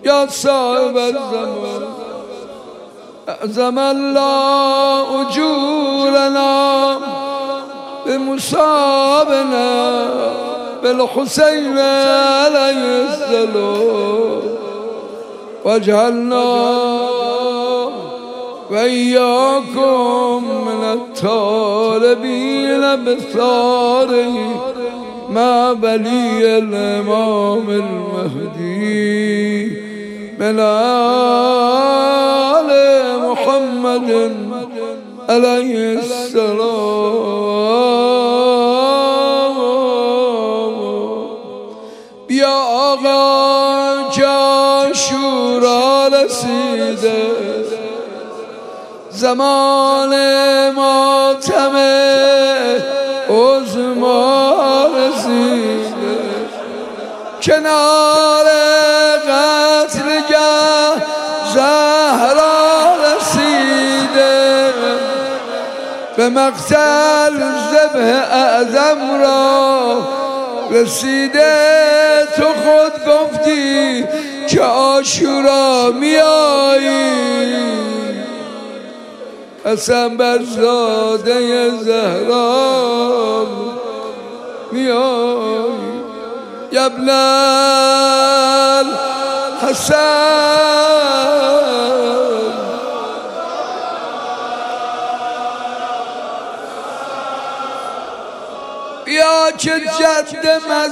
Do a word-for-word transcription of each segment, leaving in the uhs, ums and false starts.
یا صاحب الزمان اعظم الله اجورنا بمصابنا بالحسين عليه السلام واجعلنا وإياكم من الطالبين بثاره مع ولي الإمام المهدي من آل محمد عليه السلام. بیا آقا که عاشورا رسیده، زمان ماتم عظما رسیده، کنار قتلگاه زهرا رسیده، به مقتل ذبح اعظم را رسیده. تو خود گفتی که عاشورا میایی، قسم بر زاده زهرا میایی. یا ابن الحسن بیا که جد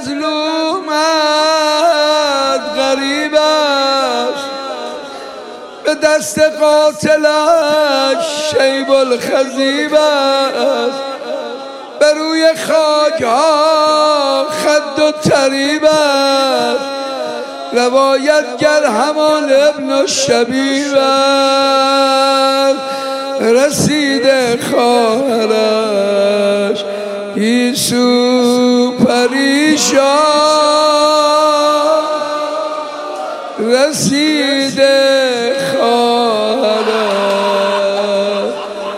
مظلومت غریب است، به دست قاتلش شیب الخضیب است، به روی خاک ها خد و تریب است، روایتگر همان ابن الشبیب است. رسیده خواهرش یسوع پریشان، رسیده خواهرش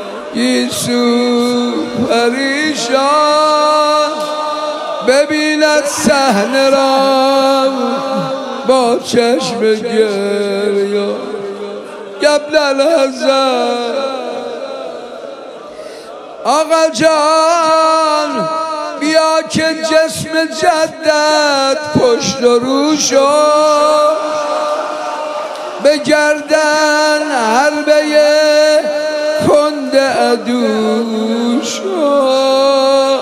یسوع پریشان، ببیند صحنه را با چشم گریان. یا ابن الحسن آقا جان بیا که جسم جدت پشت و رو شد، به گردن حربه کند عدو شد،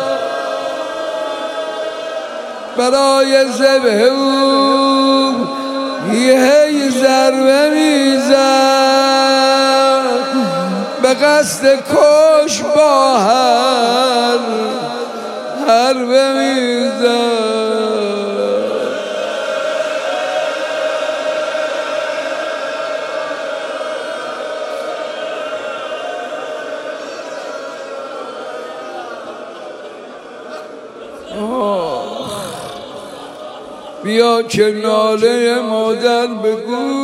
برای ذبح او یه ضربه میزد، به قصد کش با هر حربه میزد. بیا که ناله مادر به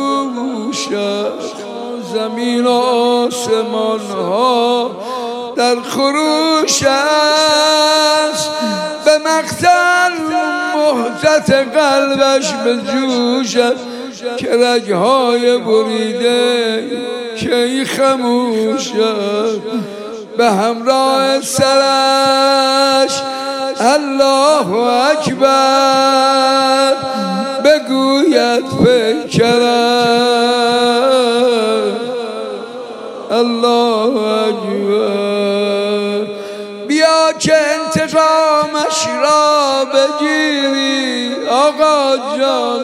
گوشت، زمین و آسمان ها در خروش است، به مقتل مهجت قلبش به جوش است، که رگهای بریده کی خموش است، به همراه سرش الله اکبر بگوید پیکرم الله اکبر. بیا که انتقامش را بگیری آقا جان،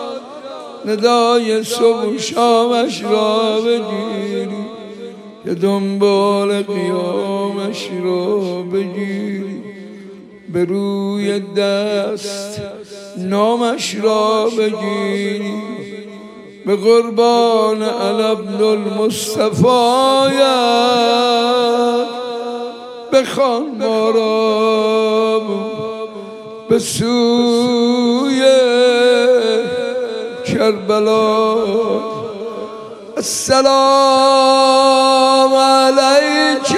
ندای صبح و شامش را بگیری، که دنبال قیامش را بگیری، به روی دست نامش را بگیری، به قربان علی ابن المصطفی بخوان ما را به سوی کربلا. السلام علیک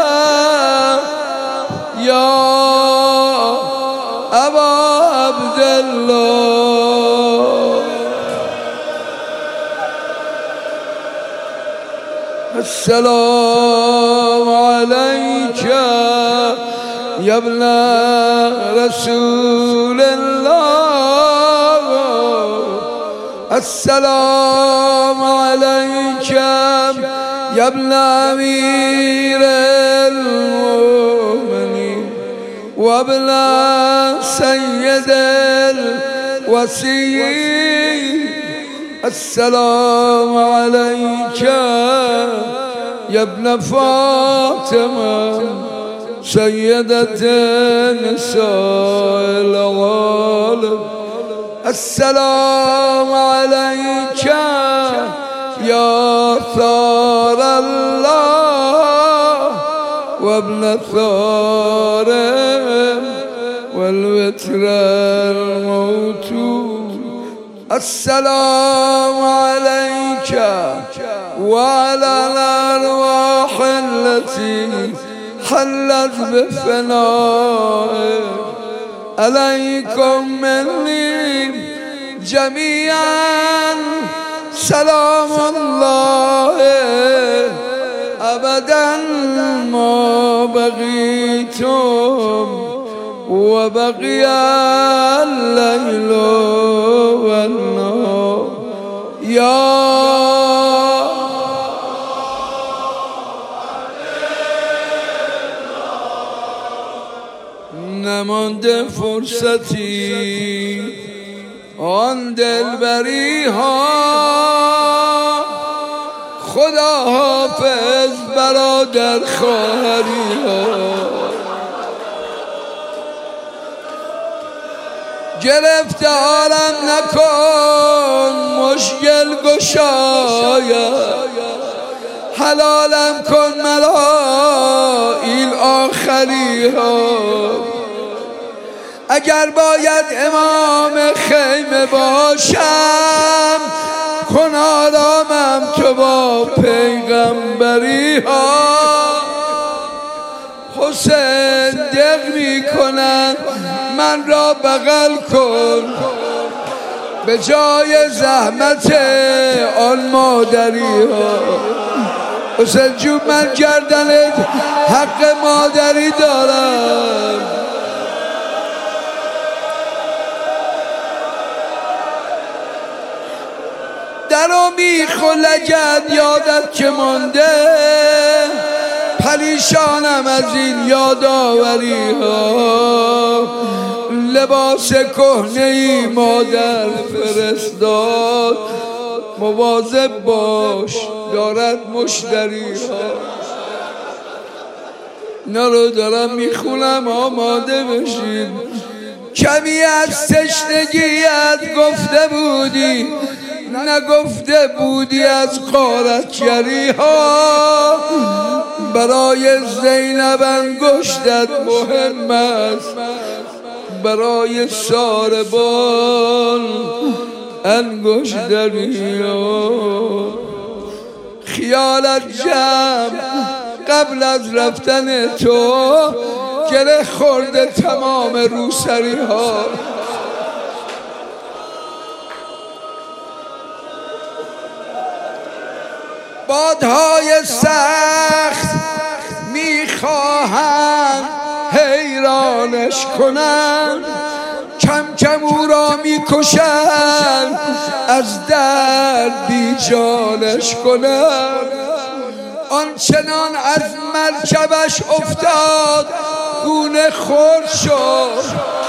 یا ابا عبدالله. السلام عليك يا ابن رسول الله السلام عليك يا ابن أمير المؤمنين وابن سيد الوصيين السلام عليك يا ابن فاطمة سيدة نساء العالم السلام عليك يا ثار الله وابن ثار والوتر الموتود السلام عليك وعلى الأرواح التي حلت بفنائك عليكم مني جميعا سلام الله أبدا ما بقيتم وبقي الليل والنهار يا نمانده فرصتی آن دلبری ها خدا حافظ برادر خواهری ها گرفتارم نکن مشکل گشاید حلالم کن مرا این آخری ها اگر باید امام خیمه باشم کن آرامم تو با پیغمبری ها حسین دق می کنن من را بغل کن به جای زحمت آن مادری ها حسین جون من گردنت حق مادری دارم درو میخلگد یادت که مانده پریشانم از این یادآوری ها لباس کهنه ای مادر فرستاد مواظب باش دارد مشتری ها اینا رو دارم میخونم آماده بشید کمی از تشنگیت گفته بودی نگفته بودی از غارتگری ها برای زینب انگشتت مهم است برای ساربان انگشتری ها خیالت جمع قبل از رفتن تو گره خورده تمام روسری ها بادهای سخت میخواهند حیرانش کنند کم کم او را میکشند از درد بیجانش کنند آنچنان از مرکبش افتاد گونه خورد شد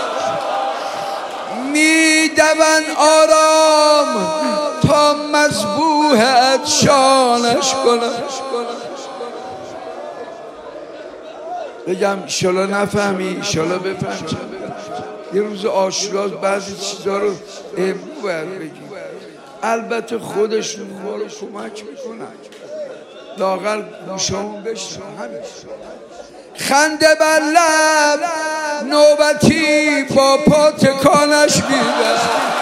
میدون آرام تا مذبوحت شانش کنند بگم ایشالا نفهمی ایشالا بفهم یه روز آشوراست بعضی چیزا رو امرو باید بگیم البته خودشون ما رو کمک میکنن لاغر گوشامون بشتن همین خنده بر لب نوبتی با پا تکانش میده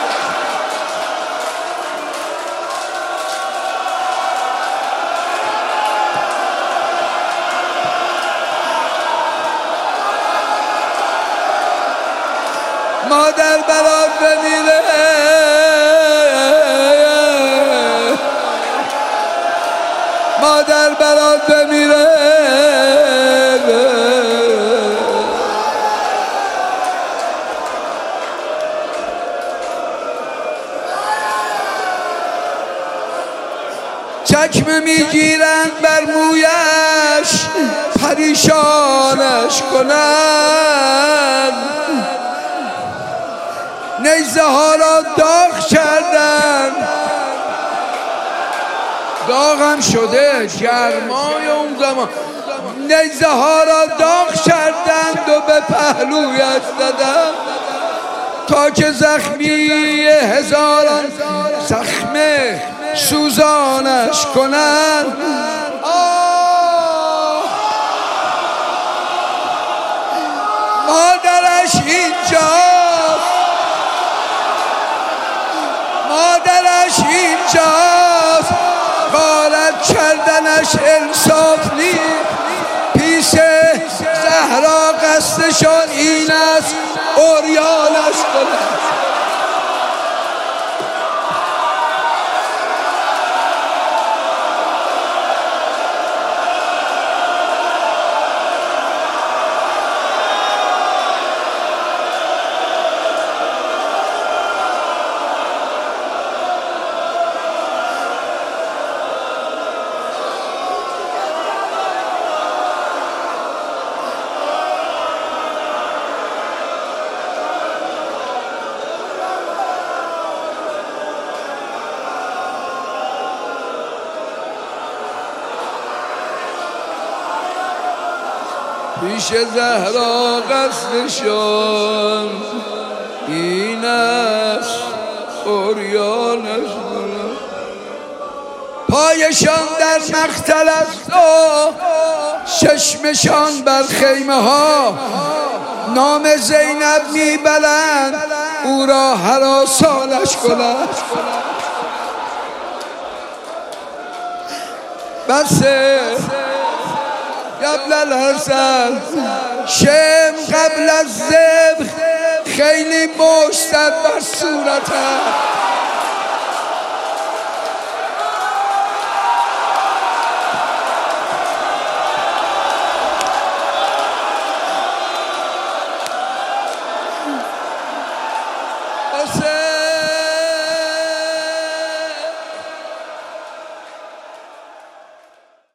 مادر برات بمیره مادر برات بمیره. چکمه میگیرند بر مویش پریشانش کنند، نیزه ها را داغ کردند، داغم شده گرمای اون زمان، نیزه ها را داغ کردند و به پهلویش زدند تا که زخمی هزاران زخمه سوزانش کنند. مادرش اینجاست، مادرش اینجاست، غارت کردنش انصاف نیست، پیش زهرا قصدشان این است عریانش کنند. پیش زهرا قصدشان این است عریانش کنند. پایشان در مقتل است و چشمشان بر خیمه ها، نام زینب میبرند او را هراسانش کنند. بسه قبل الحسن شم قبل الذبح، خیلی مشت بر صورتم